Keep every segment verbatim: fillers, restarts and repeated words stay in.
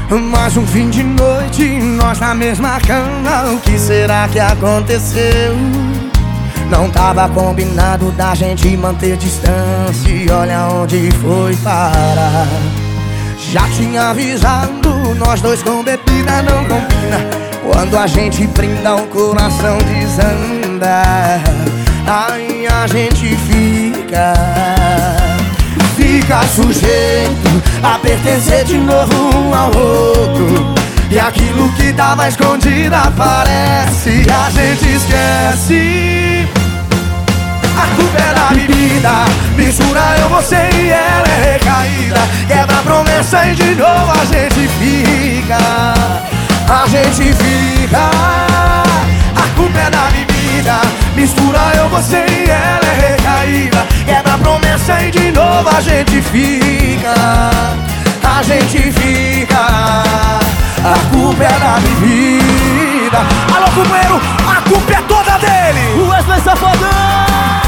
Mais um fim de noite, nós na mesma cama. O que será que aconteceu? Não tava combinado da gente manter distância, e olha onde foi parar. Já tinha avisado, nós dois com bebida não combina. Quando a gente brinda o coração desanda. Aí a gente fica Fica sujeito a pertencer de novo um ao outro. E aquilo que tava escondido aparece, e a gente esquece. A culpa é da bebida, mistura eu, você e ela é recaída. Quebra a promessa e de novo a gente fica. A gente fica. A culpa é da bebida, mistura eu, você e ela é recaída. Quebra a promessa e de novo a gente fica. A gente fica. A culpa é da bebida. Alô, companheiro, a culpa é toda dele. O Wesley Safadão.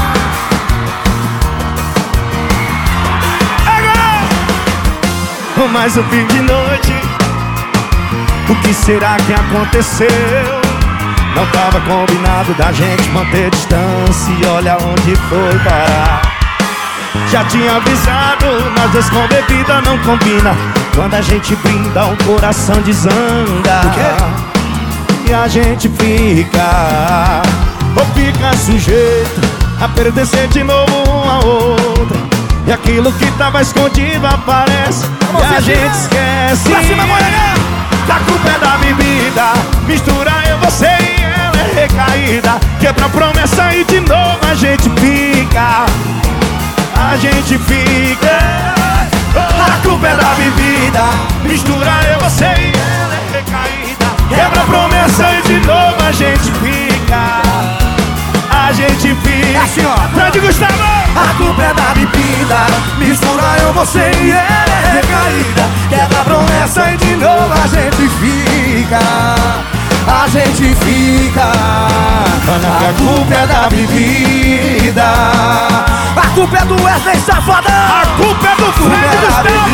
Mais um fim de noite. O que será que aconteceu? Não tava combinado da gente manter distância, e olha onde foi parar. Já tinha avisado, nós dois com bebida não combina. Quando a gente brinda, o coração desanda. O quê? E a gente fica, ou fica sujeito a pertencer de novo um ao outro. E aquilo que tava escondido aparece, vamos, e a gente esquece. Pra cima, Moreira! A culpa é da bebida, mistura eu, você e ela é recaída. Quebra a promessa e de novo a gente fica. A gente fica. A culpa é da bebida, mistura eu, você e ela é recaída. Quebra a promessa e de novo a gente fica. A gente fica. É assim, ó. Grande Gustavo! A culpa é da bebida, mistura eu, você e ela é recaída. Quebra a promessa e de novo a gente fica. A gente fica. A culpa é da bebida. A culpa é do Wesley Safadão. A culpa é do Fred Gustavo.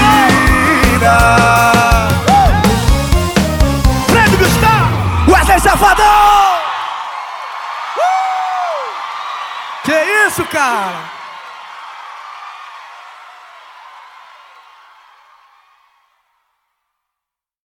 Uh! Fred Gustavo. Wesley Safadão. Uh! Que isso, cara?